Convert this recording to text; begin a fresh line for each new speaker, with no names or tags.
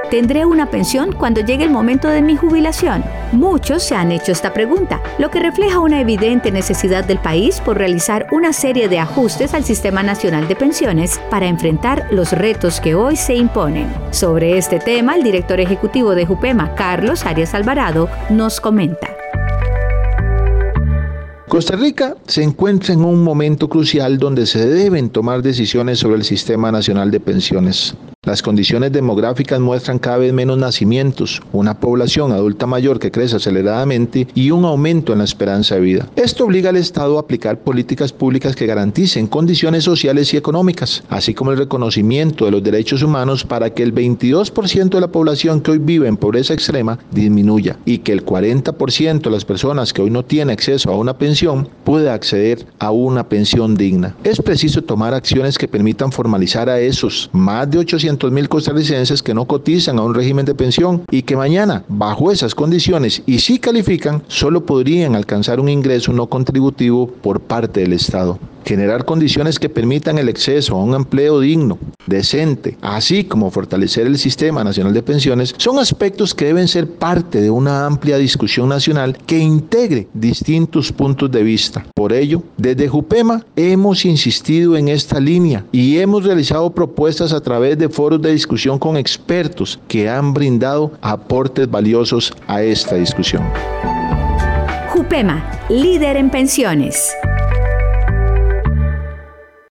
¿Tendré una pensión cuando llegue el momento de mi jubilación? Muchos se han hecho esta pregunta, lo que refleja una evidente necesidad del país por realizar una serie de ajustes al Sistema Nacional de Pensiones para enfrentar los retos que hoy se imponen. Sobre este tema, el director ejecutivo de Jupema, Carlos Arias Alvarado, nos comenta.
Costa Rica se encuentra en un momento crucial donde se deben tomar decisiones sobre el Sistema Nacional de Pensiones. Las condiciones demográficas muestran cada vez menos nacimientos, una población adulta mayor que crece aceleradamente y un aumento en la esperanza de vida. Esto obliga al Estado a aplicar políticas públicas que garanticen condiciones sociales y económicas, así como el reconocimiento de los derechos humanos para que el 22% de la población que hoy vive en pobreza extrema disminuya y que el 40% de las personas que hoy no tienen acceso a una pensión pueda acceder a una pensión digna. Es preciso tomar acciones que permitan formalizar a esos más de 800.000 costarricenses que no cotizan a un régimen de pensión y que mañana, bajo esas condiciones y si califican, solo podrían alcanzar un ingreso no contributivo por parte del Estado. Generar condiciones que permitan el acceso a un empleo digno, decente, así como fortalecer el Sistema Nacional de Pensiones, son aspectos que deben ser parte de una amplia discusión nacional que integre distintos puntos de vista. Por ello, desde Jupema hemos insistido en esta línea y hemos realizado propuestas a través de foros de discusión con expertos que han brindado aportes valiosos a esta discusión.
Jupema, líder en pensiones.